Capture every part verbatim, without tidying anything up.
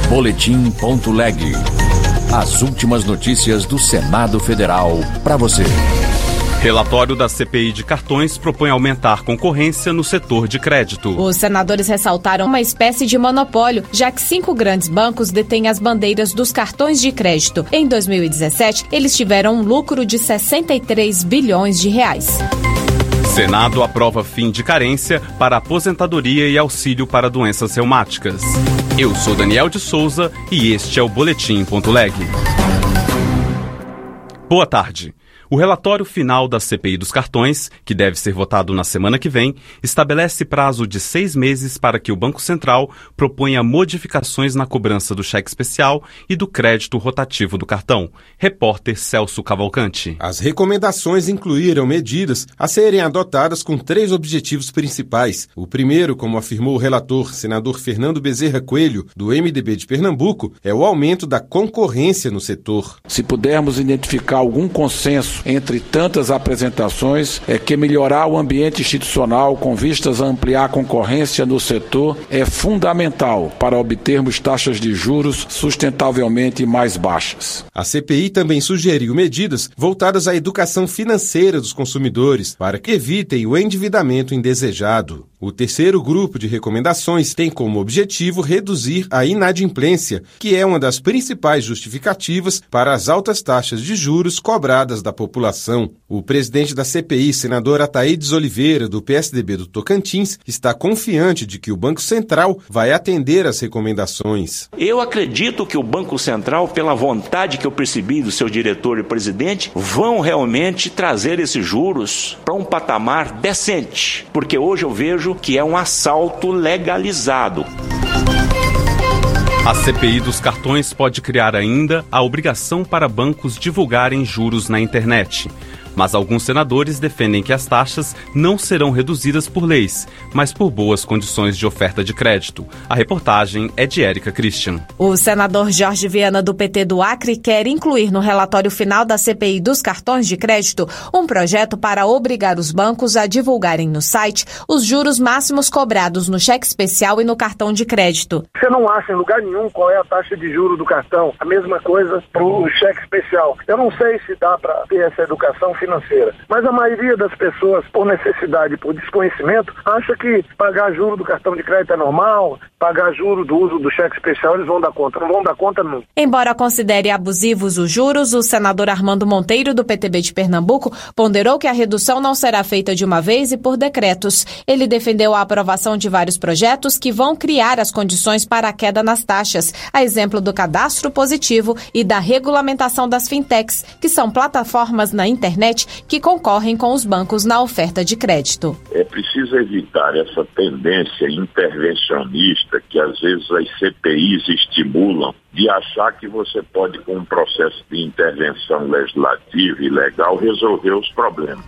boletim ponto leg. As últimas notícias do Senado Federal para você. Relatório da C P I de cartões propõe aumentar concorrência no setor de crédito. Os senadores ressaltaram uma espécie de monopólio, já que cinco grandes bancos detêm as bandeiras dos cartões de crédito. Em dois mil e dezessete, eles tiveram um lucro de sessenta e três bilhões de reais. Senado aprova fim de carência para aposentadoria e auxílio para doenças reumáticas. Eu sou Daniel de Souza e este é o boletim ponto leg. Boa tarde. O relatório final da C P I dos cartões, que deve ser votado na semana que vem, estabelece prazo de seis meses para que o Banco Central proponha modificações na cobrança do cheque especial e do crédito rotativo do cartão. Repórter Celso Cavalcante. As recomendações incluíram medidas a serem adotadas com três objetivos principais. O primeiro, como afirmou o relator, senador Fernando Bezerra Coelho, do M D B de Pernambuco, é o aumento da concorrência no setor. Se pudermos identificar algum consenso entre tantas apresentações, é que melhorar o ambiente institucional com vistas a ampliar a concorrência no setor é fundamental para obtermos taxas de juros sustentavelmente mais baixas. A C P I também sugeriu medidas voltadas à educação financeira dos consumidores para que evitem o endividamento indesejado. O terceiro grupo de recomendações tem como objetivo reduzir a inadimplência, que é uma das principais justificativas para as altas taxas de juros cobradas da população. O presidente da C P I, senador Ataídes Oliveira, do P S D B do Tocantins, está confiante de que o Banco Central vai atender às recomendações. Eu acredito que o Banco Central, pela vontade que eu percebi do seu diretor e presidente, vão realmente trazer esses juros para um patamar decente, porque hoje eu vejo que é um assalto legalizado. A C P I dos cartões pode criar ainda a obrigação para bancos divulgarem juros na internet. Mas alguns senadores defendem que as taxas não serão reduzidas por leis, mas por boas condições de oferta de crédito. A reportagem é de Érica Christian. O senador Jorge Viana, do P T do Acre, quer incluir no relatório final da C P I dos cartões de crédito um projeto para obrigar os bancos a divulgarem no site os juros máximos cobrados no cheque especial e no cartão de crédito. Você não acha em lugar nenhum qual é a taxa de juros do cartão. A mesma coisa para o cheque especial. Eu não sei se dá para ter essa educação financeira. financeira. Mas a maioria das pessoas, por necessidade, por desconhecimento, acha que pagar juro do cartão de crédito é normal, pagar juro do uso do cheque especial eles vão dar conta. Não vão dar conta nunca. Embora considere abusivos os juros, o senador Armando Monteiro, do P T B de Pernambuco, ponderou que a redução não será feita de uma vez e por decretos. Ele defendeu a aprovação de vários projetos que vão criar as condições para a queda nas taxas, a exemplo do cadastro positivo e da regulamentação das fintechs, que são plataformas na internet que concorrem com os bancos na oferta de crédito. É preciso evitar essa tendência intervencionista que às vezes as C P Is estimulam, de achar que você pode, com um processo de intervenção legislativa e legal, resolver os problemas.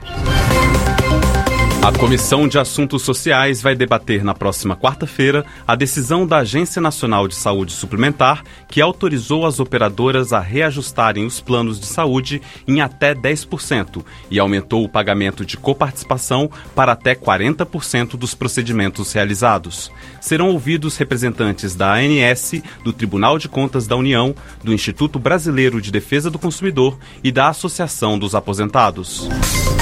A Comissão de Assuntos Sociais vai debater na próxima quarta-feira a decisão da Agência Nacional de Saúde Suplementar, que autorizou as operadoras a reajustarem os planos de saúde em até dez por cento e aumentou o pagamento de coparticipação para até quarenta por cento dos procedimentos realizados. Serão ouvidos representantes da A N S, do Tribunal de Contas da União, do Instituto Brasileiro de Defesa do Consumidor e da Associação dos Aposentados.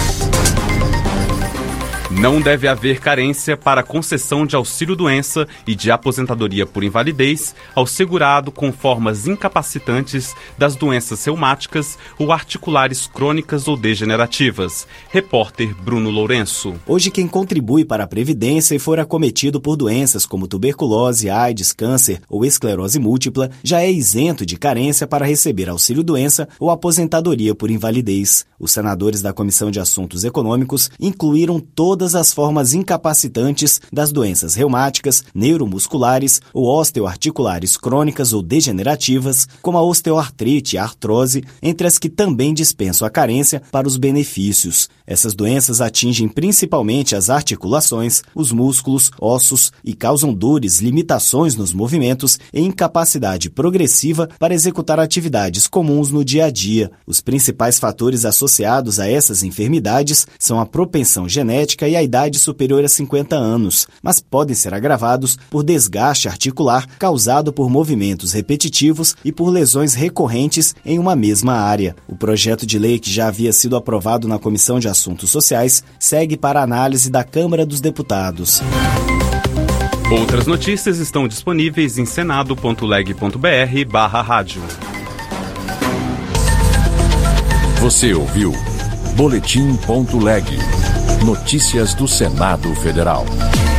Não deve haver carência para concessão de auxílio-doença e de aposentadoria por invalidez ao segurado com formas incapacitantes das doenças reumáticas ou articulares crônicas ou degenerativas. Repórter Bruno Lourenço. Hoje, quem contribui para a Previdência e for acometido por doenças como tuberculose, AIDS, câncer ou esclerose múltipla, já é isento de carência para receber auxílio-doença ou aposentadoria por invalidez. Os senadores da Comissão de Assuntos Econômicos incluíram todas as formas incapacitantes das doenças reumáticas, neuromusculares ou osteoarticulares crônicas ou degenerativas, como a osteoartrite e a artrose, entre as que também dispensam a carência para os benefícios. Essas doenças atingem principalmente as articulações, os músculos, ossos e causam dores, limitações nos movimentos e incapacidade progressiva para executar atividades comuns no dia a dia. Os principais fatores associados a essas enfermidades são a propensão genética e a idade superior a cinquenta anos, mas podem ser agravados por desgaste articular causado por movimentos repetitivos e por lesões recorrentes em uma mesma área. O projeto de lei, que já havia sido aprovado na Comissão de Assuntos Sociais, segue para análise da Câmara dos Deputados. Outras notícias estão disponíveis em senado ponto leg ponto br barra rádio. Você ouviu Boletim.leg. Notícias do Senado Federal.